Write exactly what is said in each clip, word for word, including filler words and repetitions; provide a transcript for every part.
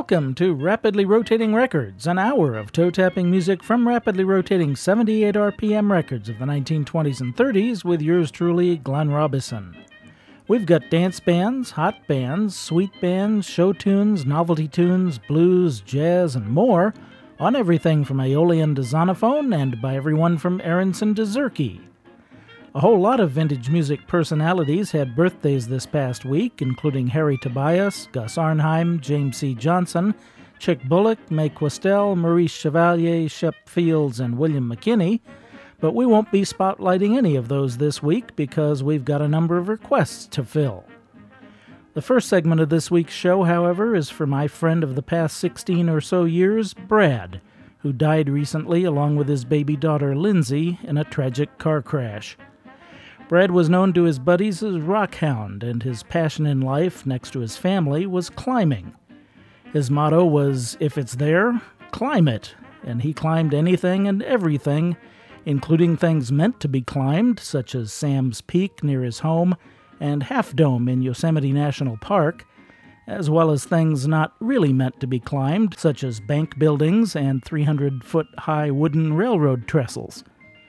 Welcome to Rapidly Rotating Records, an hour of toe-tapping music from rapidly rotating seventy-eight R P M records of the nineteen twenties and thirties with yours truly, Glenn Robison. We've got dance bands, hot bands, sweet bands, show tunes, novelty tunes, blues, jazz, and more on everything from Aeolian to Zonophone and by everyone from Aronson to Zerke. A whole lot of vintage music personalities had birthdays this past week, including Harry Tobias, Gus Arnheim, James C. Johnson, Chick Bullock, Mae Questel, Maurice Chevalier, Shep Fields, and William McKinney, but we won't be spotlighting any of those this week because we've got a number of requests to fill. The first segment of this week's show, however, is for my friend of the past sixteen or so years, Brad, who died recently along with his baby daughter Lindsay in a tragic car crash. Brad was known to his buddies as Rockhound, and his passion in life, next to his family, was climbing. His motto was, if it's there, climb it, and he climbed anything and everything, including things meant to be climbed, such as Sam's Peak near his home and Half Dome in Yosemite National Park, as well as things not really meant to be climbed, such as bank buildings and three hundred foot high wooden railroad trestles.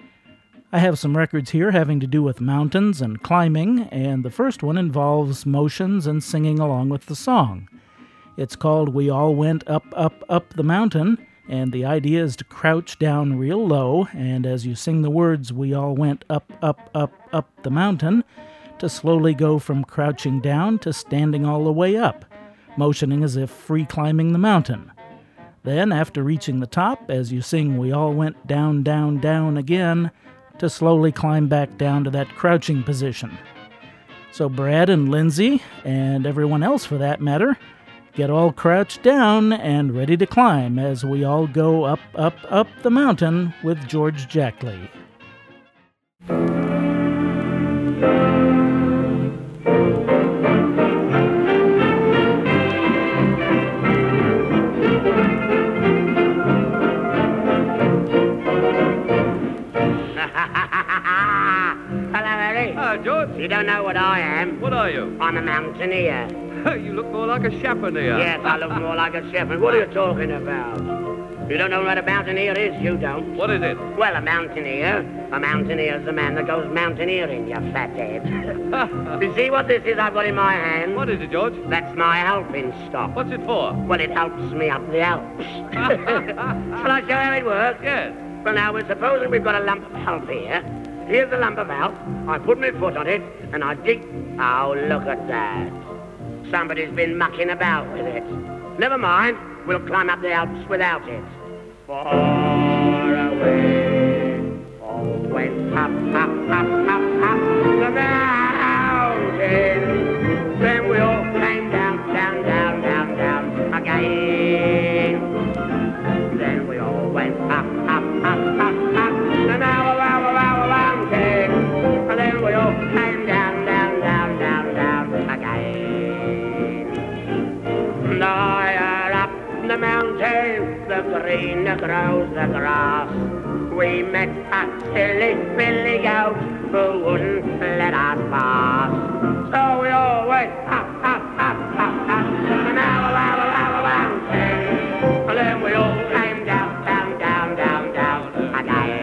I have some records here having to do with mountains and climbing, and the first one involves motions and singing along with the song. It's called We All Went Up, Up, Up the Mountain, and the idea is to crouch down real low, and as you sing the words We All Went Up, Up, Up, Up the Mountain, to slowly go from crouching down to standing all the way up, motioning as if free climbing the mountain. Then, after reaching the top, as you sing We All Went Down, Down, Down again, to slowly climb back down to that crouching position. So Brad and Lindsay, and everyone else for that matter, get all crouched down and ready to climb as we all go up, up, up the mountain with George Jackley. George? You don't know what I am. What are you? I'm a mountaineer. You look more like a shepherd-eer. Yes, I look more like a shepherd. What are you talking about? You don't know what a mountaineer is, you don't. What is it? Well, a mountaineer. A mountaineer is a man that goes mountaineering, you fathead. You see what this is I've got in my hand? What is it, George? That's my alpine stock. What's it for? Well, it helps me up the Alps. Shall I show how it works? Yes. Well, now, we're supposing we've got a lump of Alp here. Here's the lump of Alp. I put my foot on it, and I dig. Oh, look at that. Somebody's been mucking about with it. Never mind. We'll climb up the Alps without it. Far away. Oh, went up, up, up, up, up the mountain. Then we all came down, down, down, down, down again. Then we all went up, up, up, up, up the mountain. And then we all came down, down, down, down, down again. And higher up the mountain, the greener grows the grass. We met a silly billy goat who wouldn't let us pass. So we all went up, up, up, up, up, and now a mountain. And then we all came down, down, down, down, down again.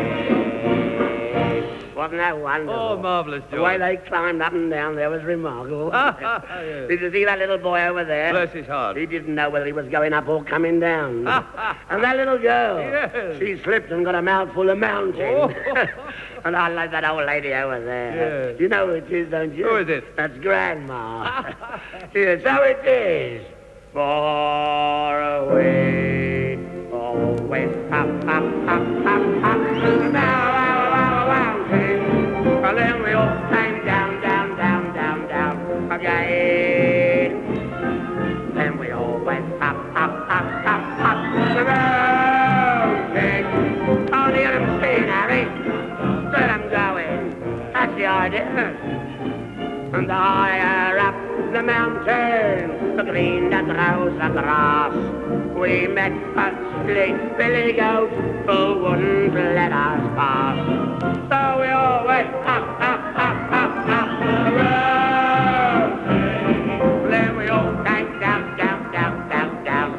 Wasn't that wonderful? Oh, marvellous, George. The way they climbed up and down there was remarkable. Yes. Did you see that little boy over there? Bless his heart. He didn't know whether he was going up or coming down. And that little girl, yes. She slipped and got a mouthful of mountain. Oh. And I like that old lady over there. Yes. You know who it is, don't you? Who is it? That's Grandma. Yes, so it is. Far away, always up, up, up, up, up. Now, mountain. And then we all came down, down, down, down, down again. Then we all went up, up, up, up, up the mountain. Can't hear them singing, Harry. Let them go in. That's the idea. And the higher up the mountain, the greener grows the grass. We met a silly billy goat who wouldn't let us pass. So we all went up, up, up, up, up the mountain. Then we all came down, down, down, down, down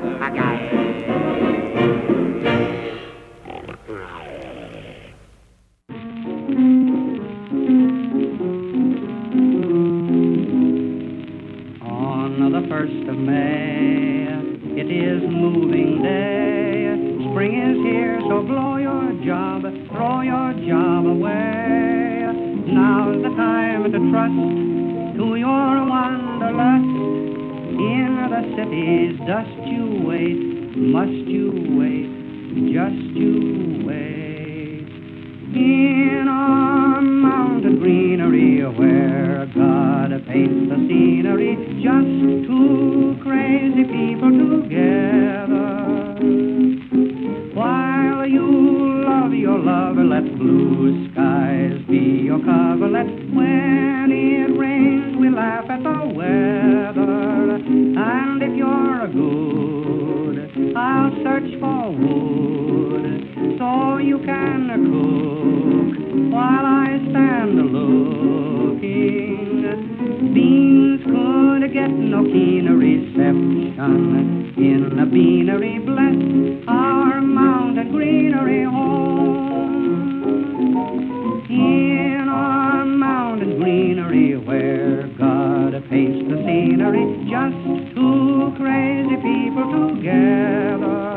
spring is here, so blow your job, throw your job away. Now's the time to trust to your wanderlust. In the city's dust you wait, must you wait, just you wait. In our mountain greenery where God paints the scenery, just two crazy people together. While you love your lover, let blue skies be your cover. Let when it rains we laugh at the weather. And if you're good, I'll search for wood so you can cook while I stand looking. Beans could get no keener reception in a beanery. Bless our mountain greenery home. In our mountain greenery where God paints the scenery, just two crazy people together.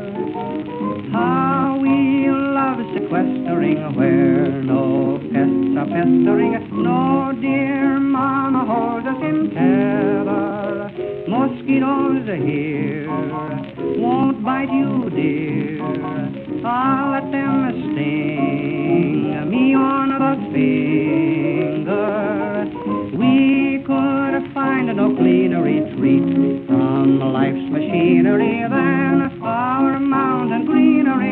How we love sequestering where no pests are pestering, no dear mama holds us in tether. Mosquitoes here won't bite you, dear. I'll let them sting me on the finger. We could find no cleaner retreat from life's machinery than our mountain greenery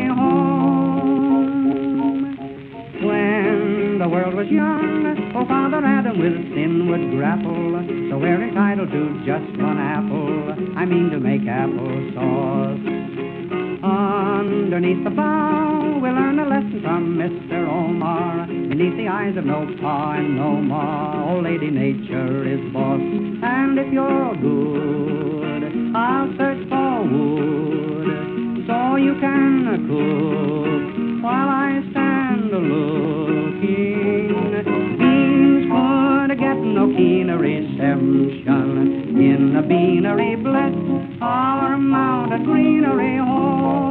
home. When the world was young, oh, Father Adam with sin would grapple, so we're entitled to just one apple. I mean to make applesauce. Underneath the bough, we'll learn a lesson from Mister Omar. Beneath the eyes of no pa and no ma, old Lady Nature is boss. And if you're good, I'll search for wood so you can cook while I stand looking. Beans could get no keener reception in a beanery. Bless our mountain greenery home.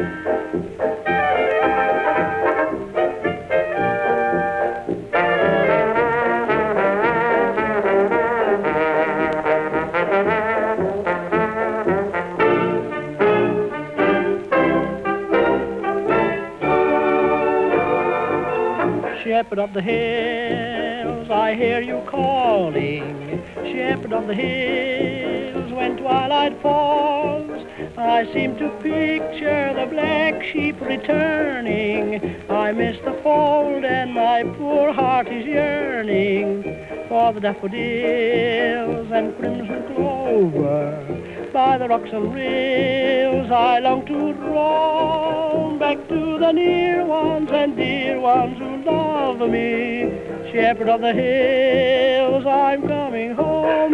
Shepherd of the hills, I hear you calling. Shepherd of the hills, when twilight falls, I seem to picture the black sheep returning. I miss the fold and my poor heart is yearning for the daffodils and crimson clover. By the rocks and rills I long to roam back to the near ones and dear ones who love me. Shepherd of the hills, I'm coming home.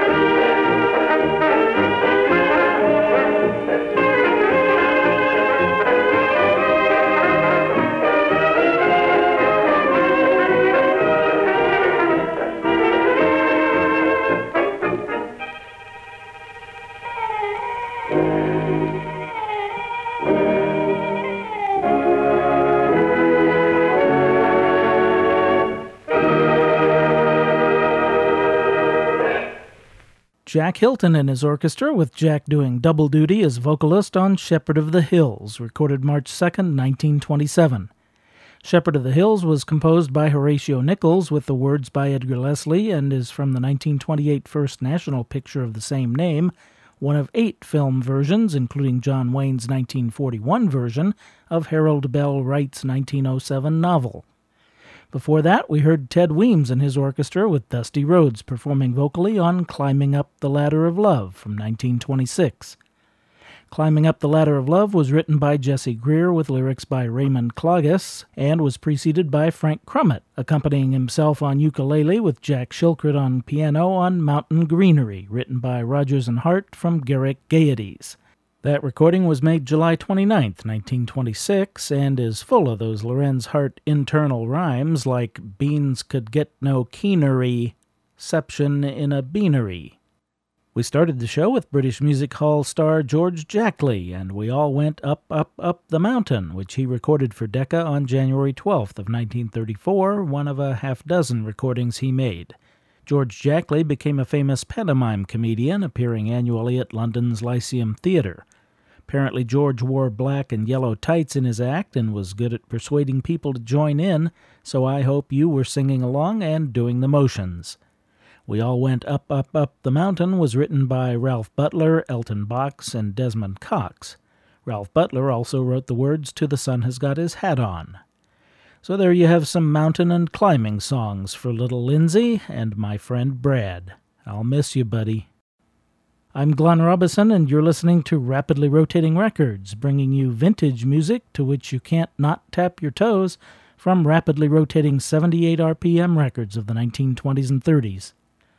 Jack Hilton and his orchestra, with Jack doing double duty as vocalist on Shepherd of the Hills, recorded March second, nineteen twenty-seven. Shepherd of the Hills was composed by Horatio Nichols with the words by Edgar Leslie and is from the nineteen twenty-eight first national picture of the same name, one of eight film versions, including John Wayne's nineteen forty-one version of Harold Bell Wright's nineteen oh seven novel. Before that, we heard Ted Weems and his orchestra with Dusty Rhodes performing vocally on Climbing Up the Ladder of Love from nineteen twenty-six. Climbing Up the Ladder of Love was written by Jesse Greer with lyrics by Raymond Klages and was preceded by Frank Crummett, accompanying himself on ukulele with Jack Shilkret on piano on Mountain Greenery, written by Rodgers and Hart from Garrick Gaieties. That recording was made July twenty-ninth, nineteen twenty-six, and is full of those Lorenz Hart internal rhymes like beans could get no keenery, ception in a beanery. We started the show with British Music Hall star George Jackley, and we all went up, up, up the mountain, which he recorded for Decca on January twelfth of nineteen thirty-four, one of a half dozen recordings he made. George Jackley became a famous pantomime comedian, appearing annually at London's Lyceum Theatre. Apparently George wore black and yellow tights in his act and was good at persuading people to join in, so I hope you were singing along and doing the motions. We All Went Up, Up, Up the Mountain was written by Ralph Butler, Elton Box, and Desmond Cox. Ralph Butler also wrote the words to The Sun Has Got His Hat On. So there you have some mountain and climbing songs for little Lindsay and my friend Brad. I'll miss you, buddy. I'm Glenn Robison, and you're listening to Rapidly Rotating Records, bringing you vintage music to which you can't not tap your toes from rapidly rotating seventy-eight R P M records of the nineteen twenties and thirties.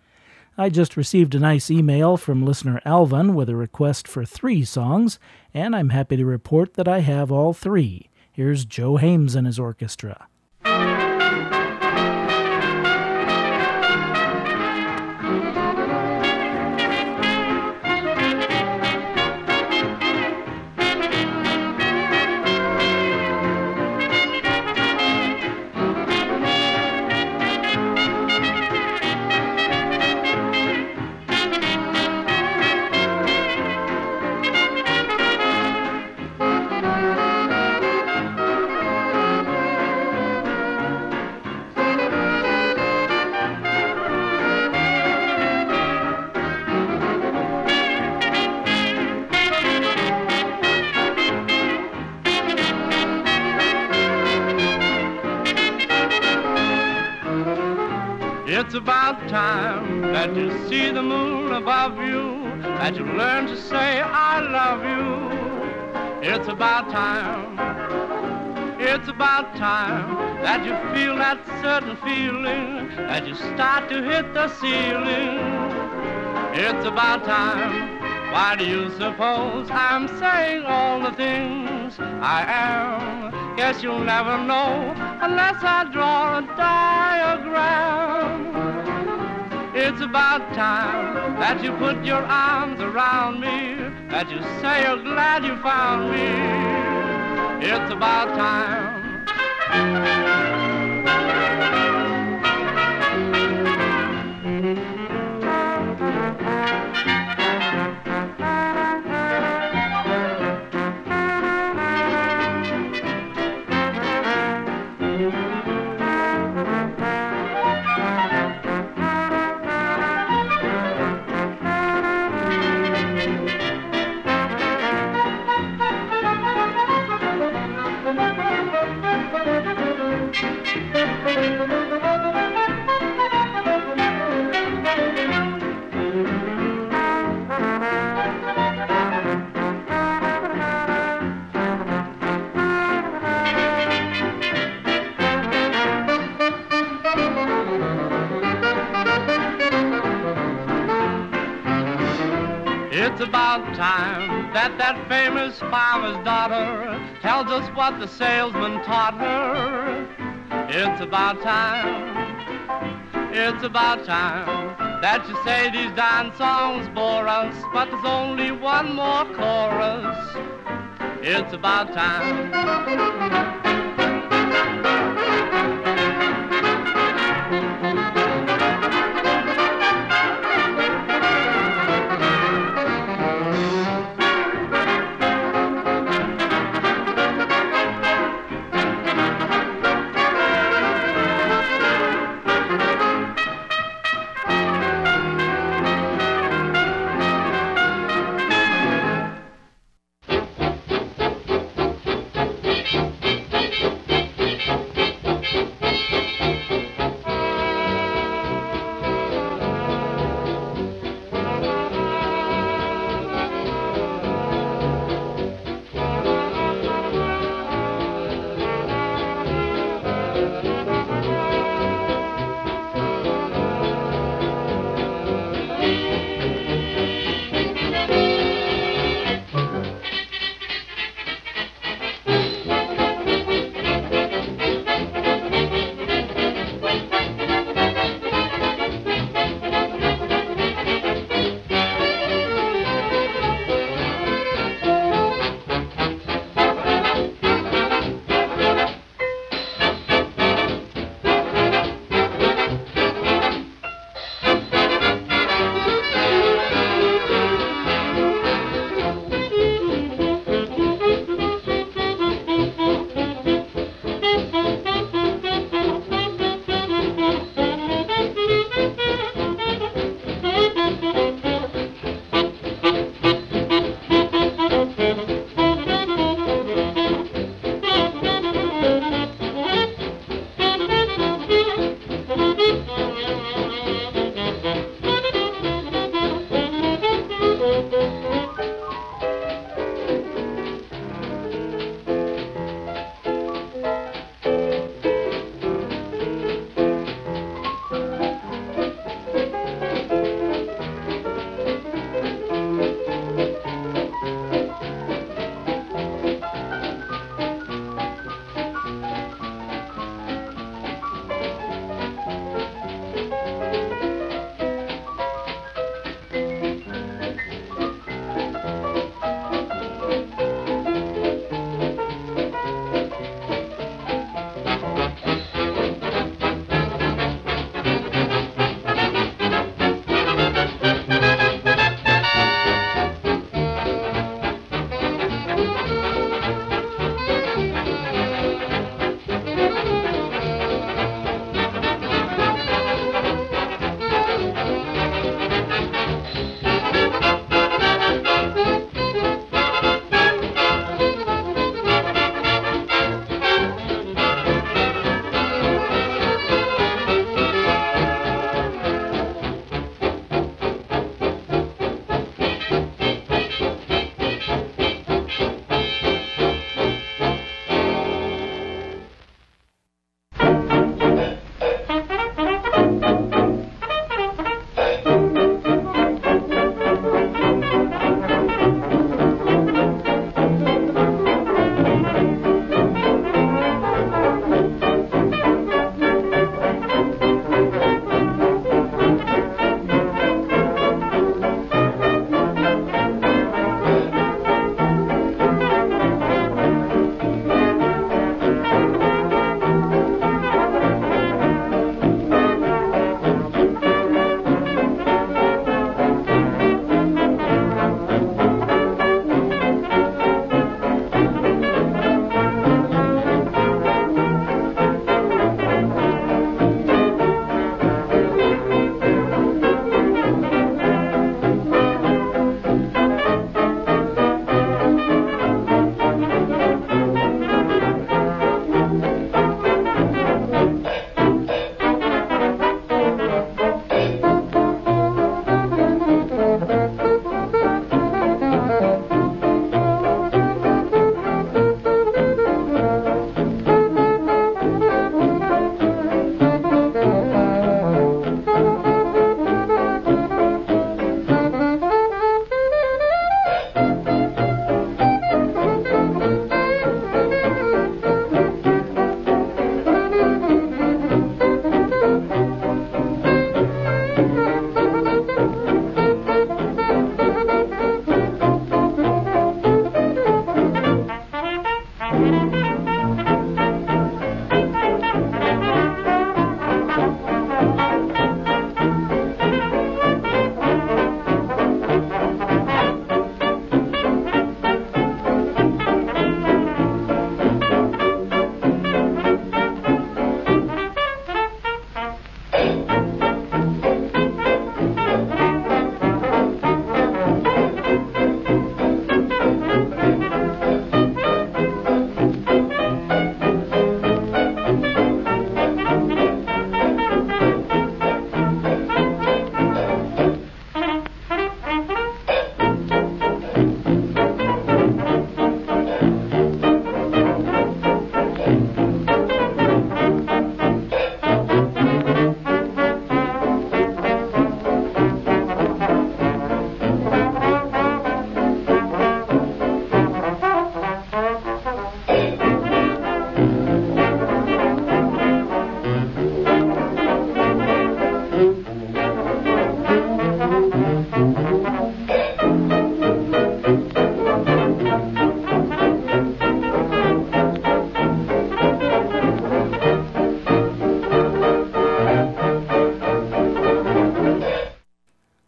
I just received a nice email from listener Alvin with a request for three songs, and I'm happy to report that I have all three. Here's Joe Hames and his orchestra. It's about time that you see the moon above you, that you learn to say I love you. It's about time, it's about time that you feel that certain feeling, that you start to hit the ceiling. It's about time, why do you suppose I'm saying all the things I am? Guess you'll never know unless I draw a diagram. It's about time that you put your arms around me, that you say you're glad you found me. It's about time. It's about time that that famous farmer's daughter tells us what the salesman taught her. It's about time, it's about time that you say these dance songs bore us, but there's only one more chorus. It's about time.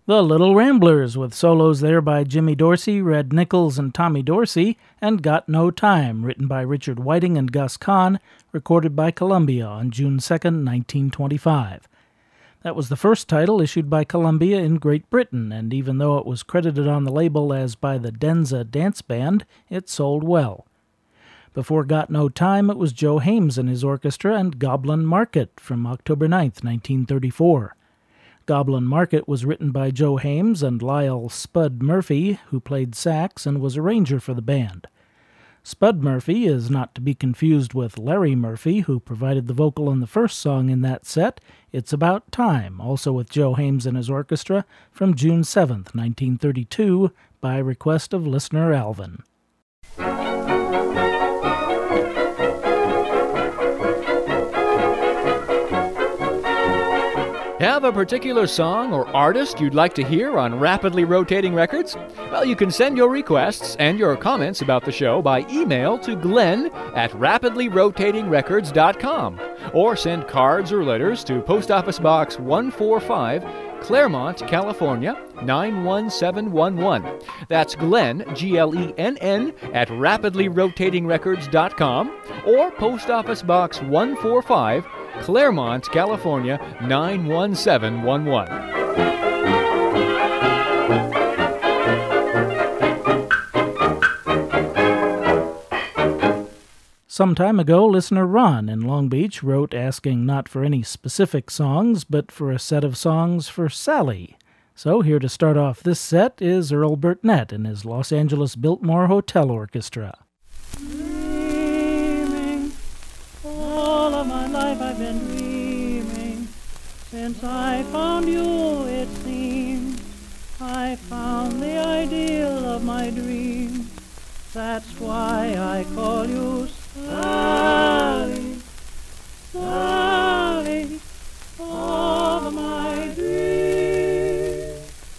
The Little Ramblers, with solos there by Jimmy Dorsey, Red Nichols, and Tommy Dorsey, and Got No Time, written by Richard Whiting and Gus Kahn, recorded by Columbia on June second, nineteen twenty-five. That was the first title issued by Columbia in Great Britain, and even though it was credited on the label as by the Denza Dance Band, it sold well. Before Got No Time, it was Joe Hames and his orchestra and Goblin Market from October ninth, nineteen thirty-four. Goblin Market was written by Joe Hames and Lyle Spud Murphy, who played sax and was arranger for the band. Spud Murphy is not to be confused with Larry Murphy, who provided the vocal on the first song in that set, It's About Time, also with Joe Hames and his orchestra, from June seventh, nineteen thirty-two, by request of listener Alvin. Have a particular song or artist you'd like to hear on Rapidly Rotating Records? Well, you can send your requests and your comments about the show by email to Glenn at rapidly rotating records dot com, or send cards or letters to Post Office Box one forty-five, Claremont, California, nine one seven one one. That's Glenn, G L E N N, at rapidly rotating records dot com, or Post Office Box one forty-five, Claremont, California, nine one seven one one. Some time ago, listener Ron in Long Beach wrote asking not for any specific songs, but for a set of songs for Sally. So here to start off this set is Earl Burtnett and his Los Angeles Biltmore Hotel Orchestra. Dreaming, all of my life I've been dreaming. Since I found you, it seems I found the ideal of my dream. That's why I call you Sally, Sally, of my dreams.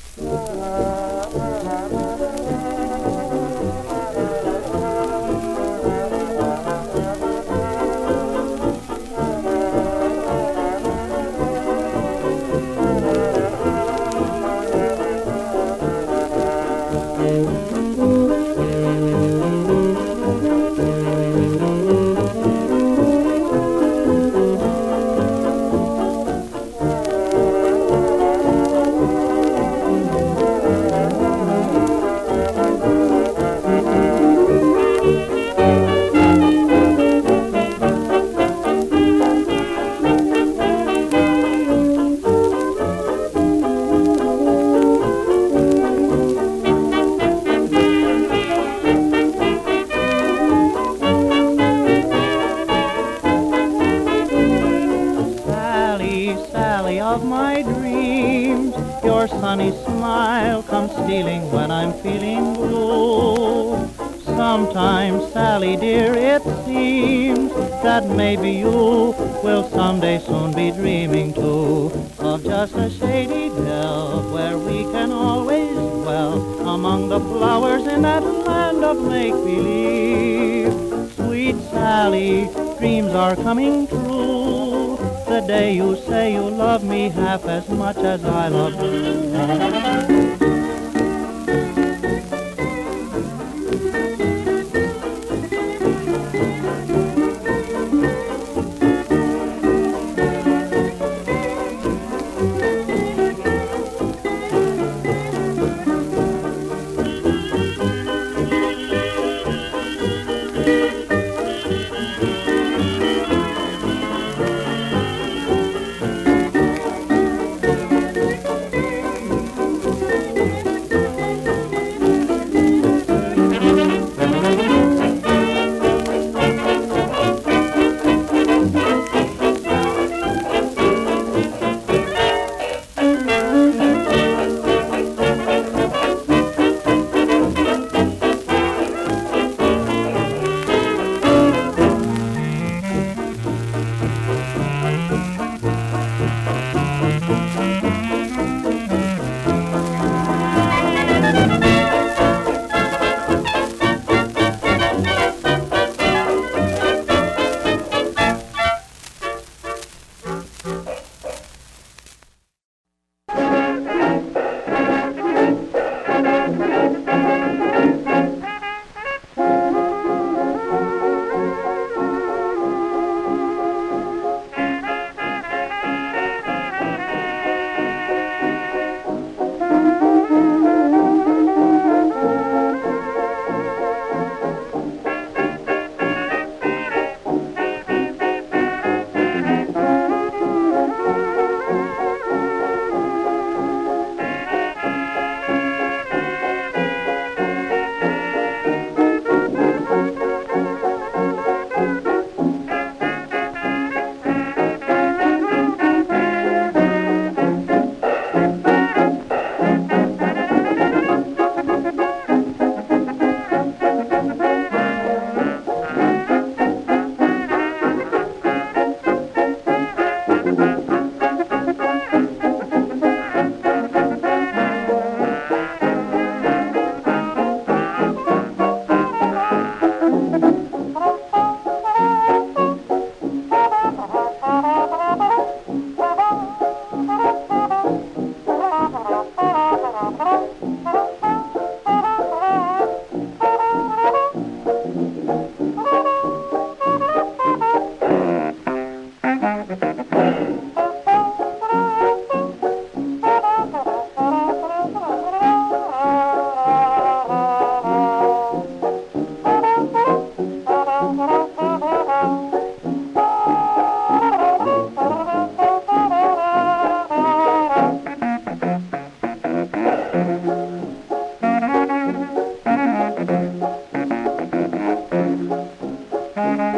Sunny smile comes stealing when I'm feeling blue. Sometimes, Sally dear, it seems that maybe you will someday soon be dreaming too of just a shady dell where we can always dwell among the flowers in that land of make-believe. Sweet Sally, dreams are coming true the day you say you love me half as much as I love you.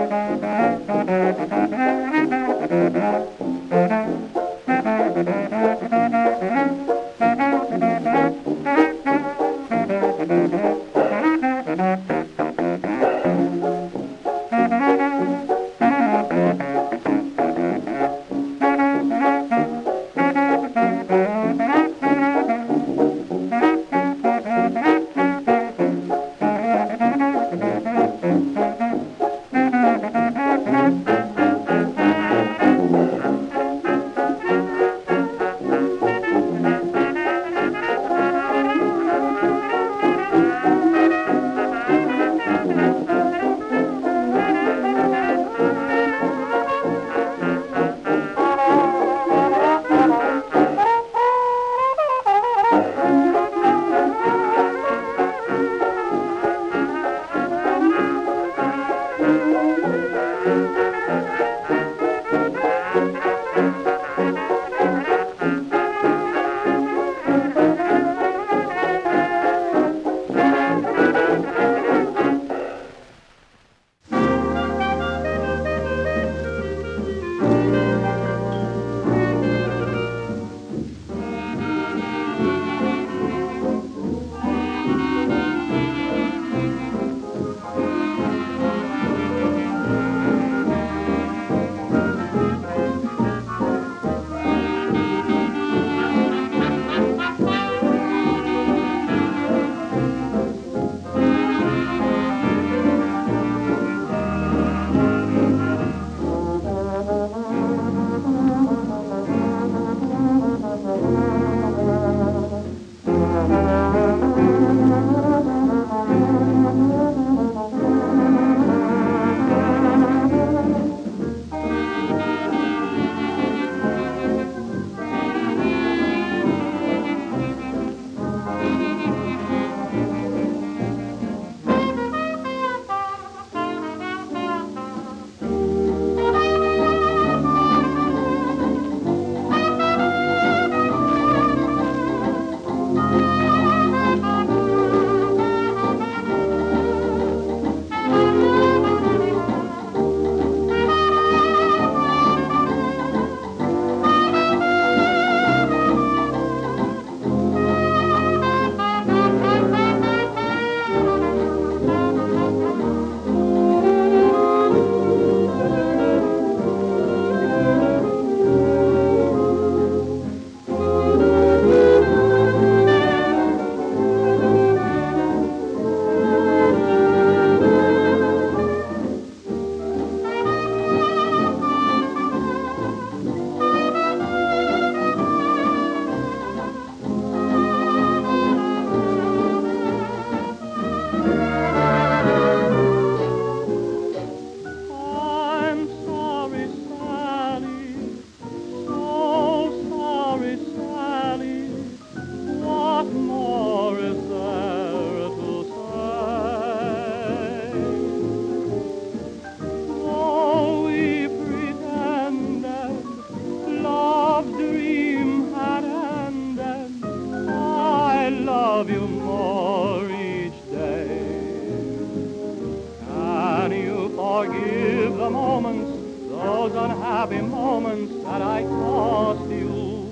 unhappy moments that I cost you.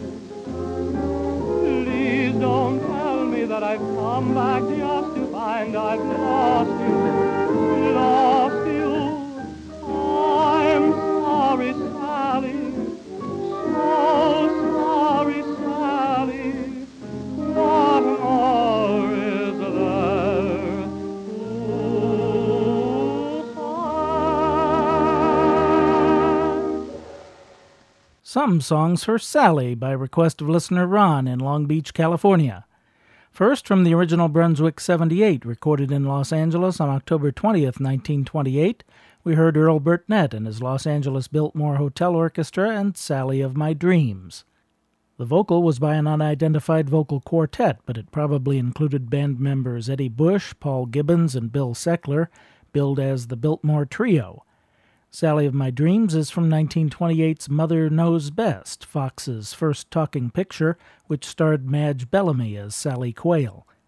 Please don't tell me that I've come back just to find I've lost you, lost you. I'm sorry, Sally, so sorry, Sally. What more is there to say? Some songs for Sally by request of listener Ron in Long Beach, California. First, from the original Brunswick seventy-eight, recorded in Los Angeles on October twentieth, nineteen twenty-eight, we heard Earl Burtnett and his Los Angeles Biltmore Hotel Orchestra and Sally of My Dreams. The vocal was by an unidentified vocal quartet, but it probably included band members Eddie Bush, Paul Gibbons, and Bill Seckler, billed as the Biltmore Trio. Sally of My Dreams is from nineteen twenty-eight's Mother Knows Best, Fox's first talking picture, which starred Madge Bellamy as Sally Quayle.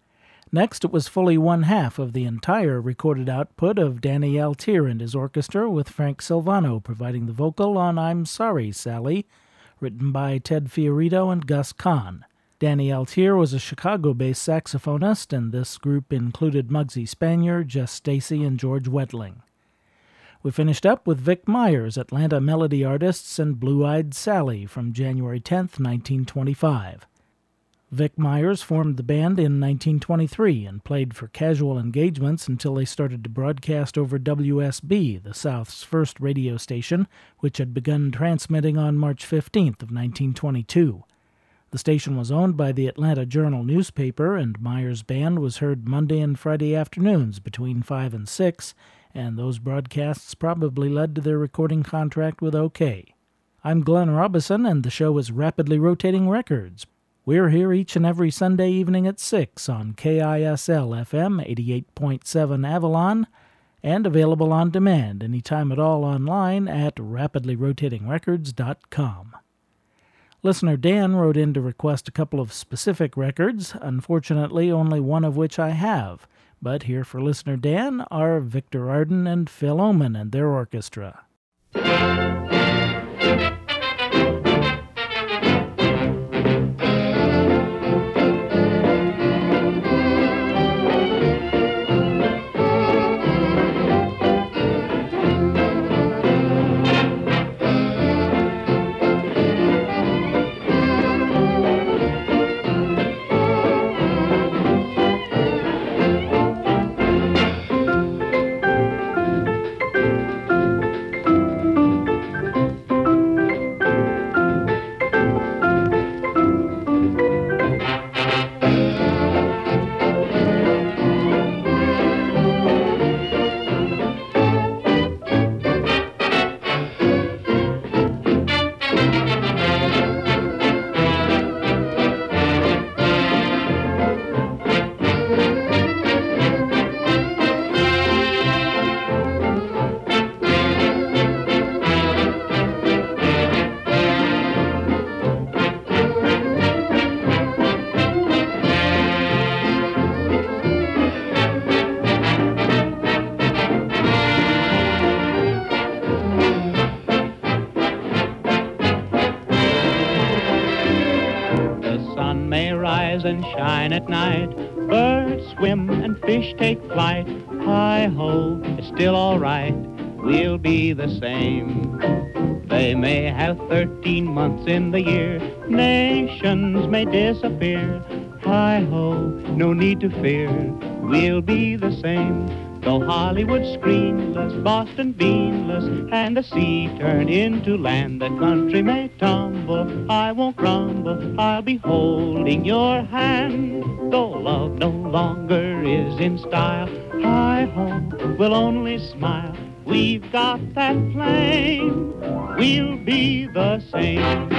Next, it was fully one half of the entire recorded output of Danny Altier and his orchestra, with Frank Silvano providing the vocal on I'm Sorry, Sally, written by Ted Fiorito and Gus Kahn. Danny Altier was a Chicago-based saxophonist, and this group included Muggsy Spanier, Jess Stacy, and George Wedling. We finished up with Vic Myers, Atlanta Melody Artists, and Blue-Eyed Sally from January tenth, nineteen twenty-five. Vic Myers formed the band in nineteen twenty-three and played for casual engagements until they started to broadcast over W S B, the South's first radio station, which had begun transmitting on March fifteenth of nineteen twenty-two. The station was owned by the Atlanta Journal newspaper, and Myers' band was heard Monday and Friday afternoons between five and six, and those broadcasts probably led to their recording contract with OK. I'm Glenn Robison, and the show is Rapidly Rotating Records. We're here each and every Sunday evening at six on K I S L F M eighty-eight point seven Avalon, and available on demand anytime at all online at rapidly rotating records dot com. Listener Dan wrote in to request a couple of specific records, unfortunately only one of which I have, but here for Listener Dan are Victor Arden and Phil Oman and their orchestra. And shine at night, birds swim and fish take flight. Hi-ho, it's still all right, we'll be the same. They may have thirteen months in the year, nations may disappear. Hi-ho, no need to fear, we'll be the same. Though Hollywood screenless, Boston beanless, and the sea turn into land, the country may tumble, I won't crumble, I'll be holding your hand. Though love no longer is in style, hi-ho, we'll only smile. We've got that flame, we'll be the same.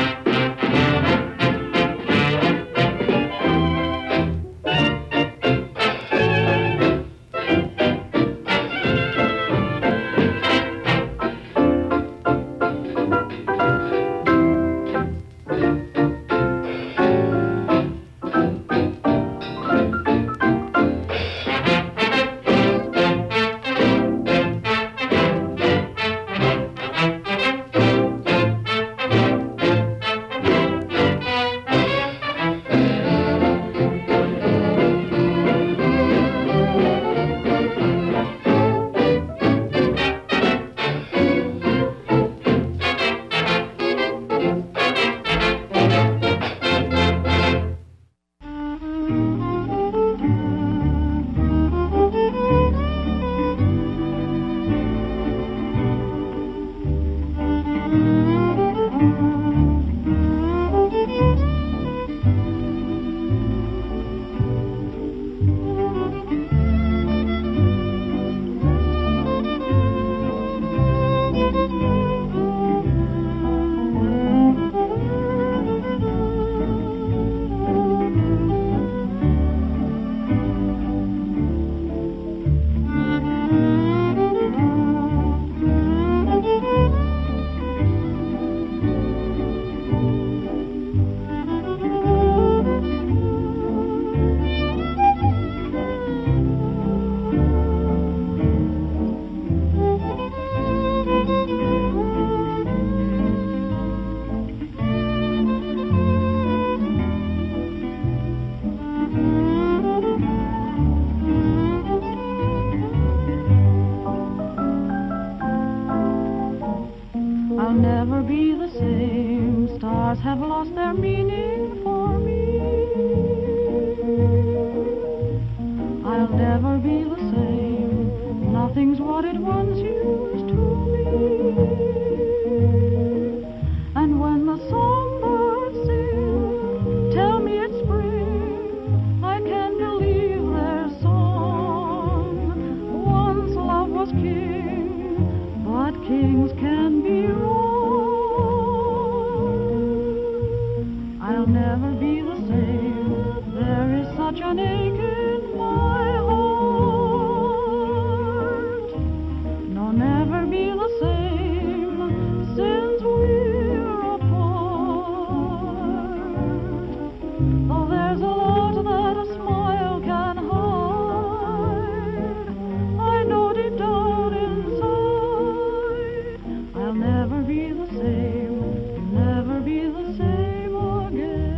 I'll never be the same. Stars have lost their meaning for me. I'll never be the same. Nothing's what it once used to be. And when the songbirds sing, tell me it's spring, I can believe their song. Once love was king, but kings can be wrong. I'll never be the same. There is such an ache in my heart. No, never be the same since we're apart. Though there's a lot that a smile can hide, I know deep down inside I'll never be the same, never be the same again.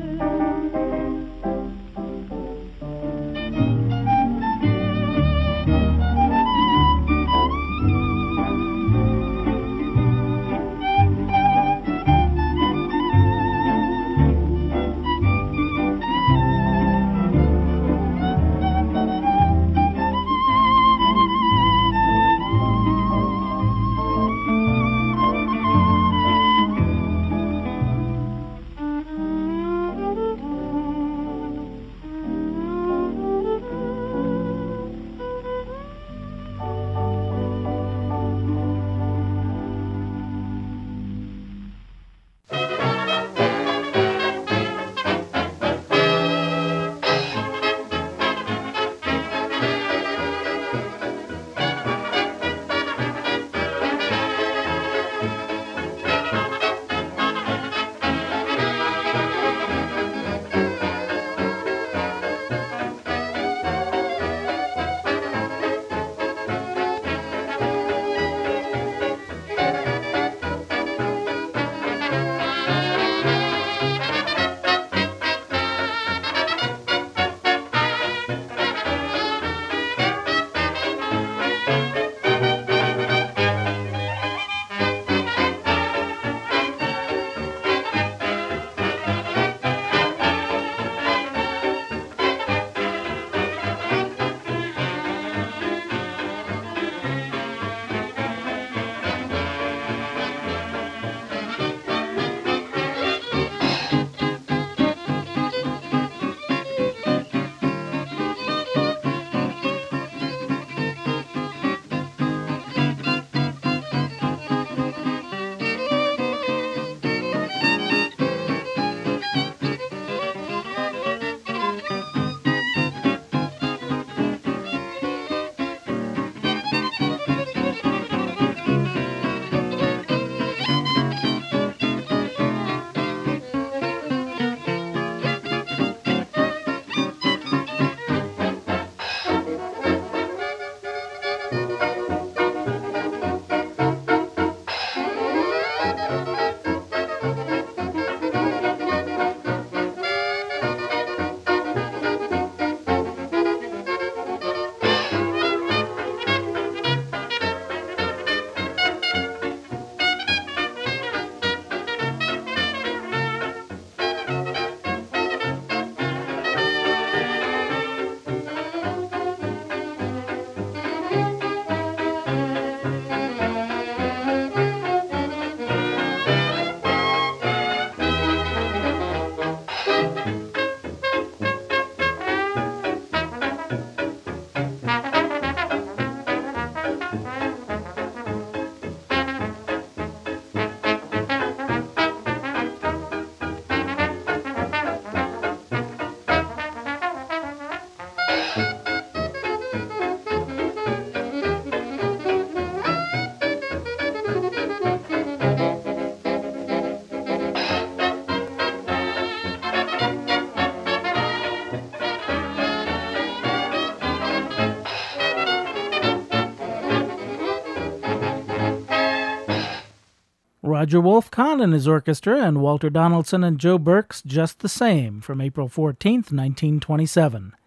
Roger Wolf Kahn and his orchestra, and Walter Donaldson and Joe Burke's Just the Same from April fourteenth, nineteen twenty-seven.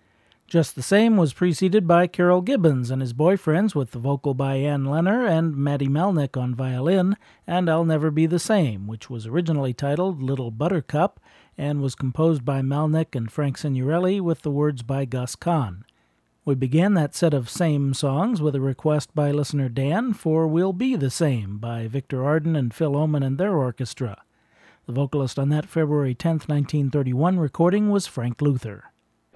Just the Same was preceded by Carol Gibbons and his Boyfriends with the vocal by Ann Lenner and Matty Melnick on violin, and I'll Never Be the Same, which was originally titled Little Buttercup and was composed by Melnick and Frank Signorelli with the words by Gus Kahn. We began that set of Same songs with a request by listener Dan for We'll Be the Same by Victor Arden and Phil Oman and their orchestra. The vocalist on that February tenth, nineteen thirty-one recording was Frank Luther.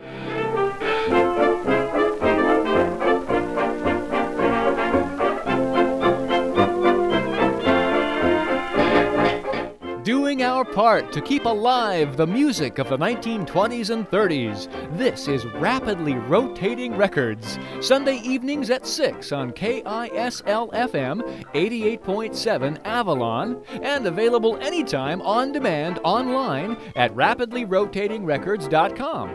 Doing our part to keep alive the music of the nineteen twenties and thirties. This is Rapidly Rotating Records, Sunday evenings at six on K I S L F M eighty-eight point seven Avalon, and available anytime on demand online at rapidly rotating records dot com.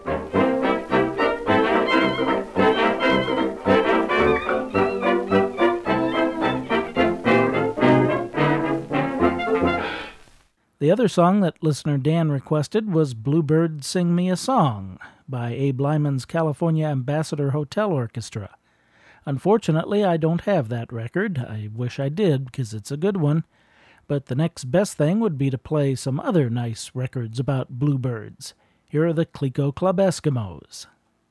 The other song that listener Dan requested was Bluebird Sing Me a Song by Abe Lyman's California Ambassador Hotel Orchestra. Unfortunately, I don't have that record. I wish I did, because it's a good one. But the next best thing would be to play some other nice records about bluebirds. Here are the Clico Club Eskimos.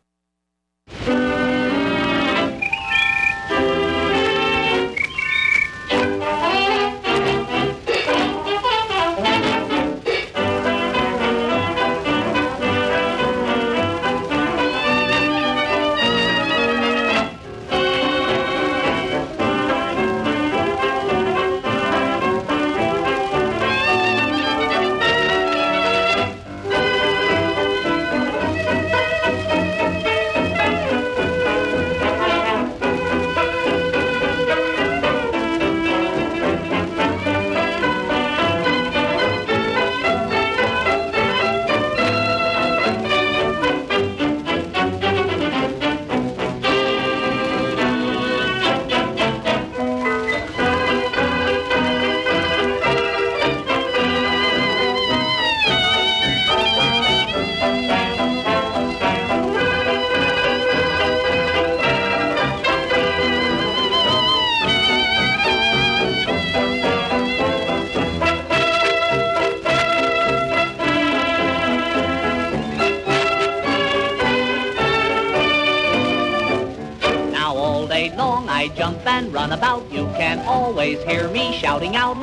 Run about, you can always hear me shouting out,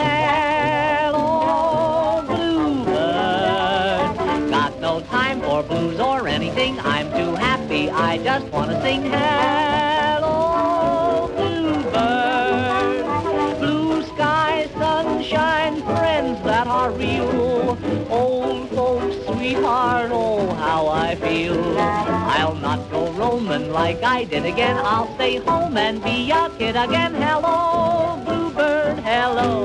hello, bluebird. Got no time for blues or anything, I'm too happy, I just want to sing, hello, bluebird. Blue sky, sunshine, friends that are real, old folks, sweetheart, oh, how I feel. I'll not go roaming like I did again, I'll stay home and be a kid again. Hello, bluebird, hello.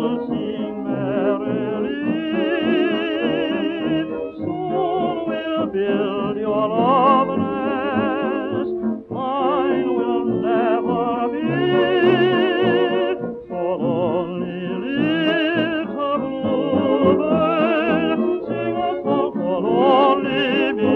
you'll sing merrily. Soon we'll build your love nest. Mine will never be so lonely. Little bluebird, sing a song for lonely me.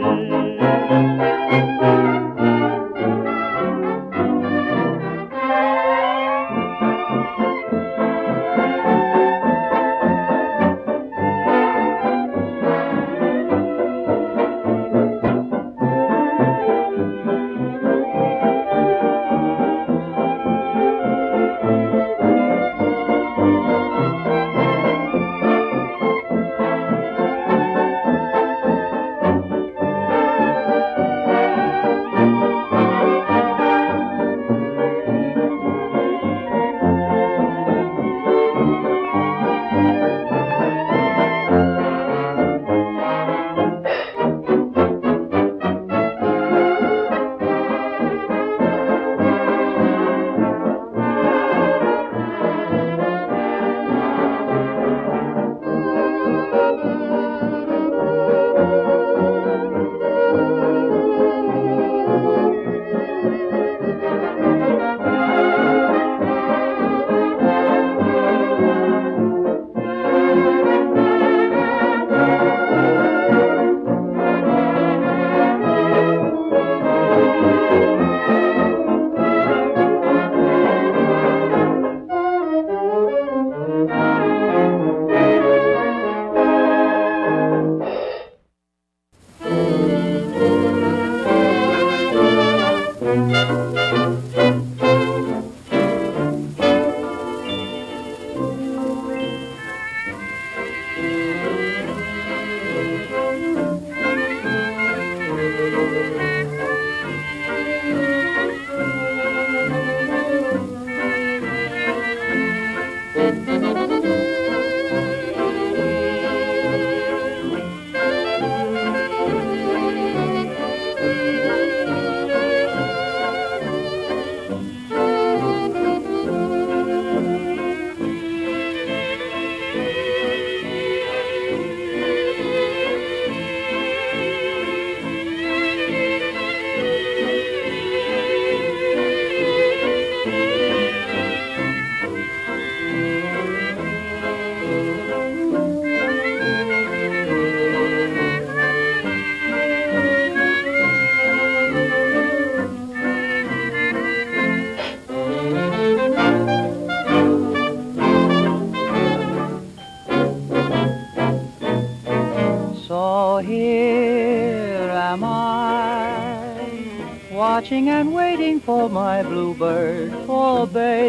Watching and waiting for my bluebird, for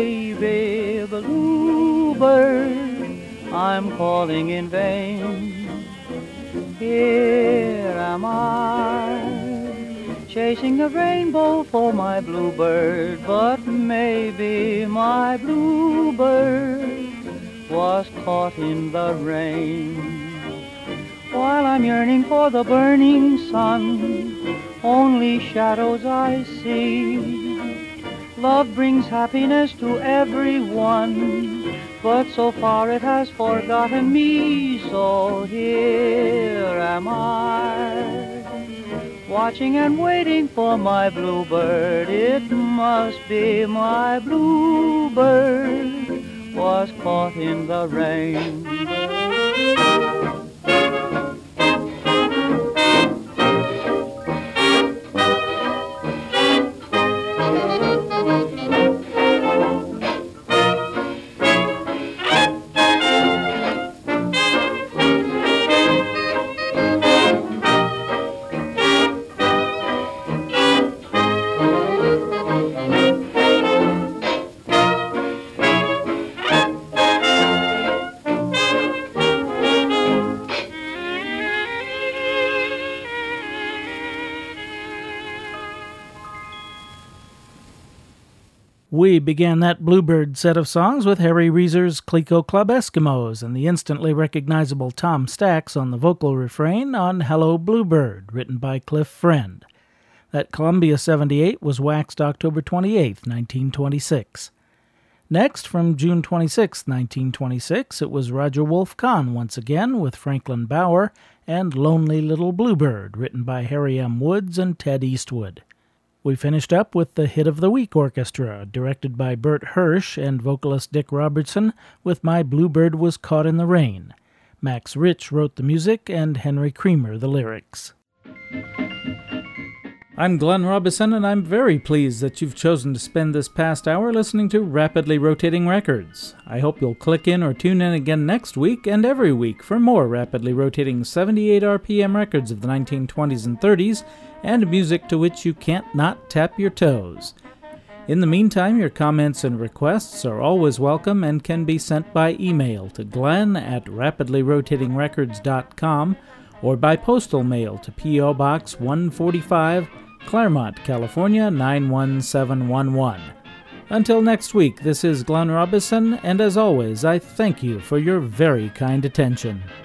baby bluebird, I'm calling in vain. Here am I, chasing the rainbow for my bluebird, but maybe my bluebird was caught in the rain. While I'm yearning for the burning sun, only shadows I see. Love brings happiness to everyone, but so far it has forgotten me. So here am I, watching and waiting for my bluebird. It must be my bluebird was caught in the rain. We began that Bluebird set of songs with Harry Reeser's Clico Club Eskimos and the instantly recognizable Tom Stax on the vocal refrain on Hello Bluebird, written by Cliff Friend. That Columbia seventy-eight was waxed October twenty-eighth, nineteen twenty-six. Next, from June twenty-sixth, nineteen twenty-six, it was Roger Wolf Kahn once again with Franklin Bauer and Lonely Little Bluebird, written by Harry M. Woods and Ted Eastwood. We finished up with the Hit of the Week Orchestra, directed by Bert Hirsch and vocalist Dick Robertson, with My Bluebird Was Caught in the Rain. Max Rich wrote the music and Henry Creamer the lyrics. I'm Glenn Robison, and I'm very pleased that you've chosen to spend this past hour listening to Rapidly Rotating Records. I hope you'll click in or tune in again next week and every week for more rapidly rotating seventy-eight R P M records of the nineteen twenties and thirties and music to which you can't not tap your toes. In the meantime, your comments and requests are always welcome and can be sent by email to glenn at rapidly rotating records dot com or by postal mail to P O. Box one forty-five, Claremont, California nine one seven one one. Until next week, this is Glenn Robison, and as always, I thank you for your very kind attention.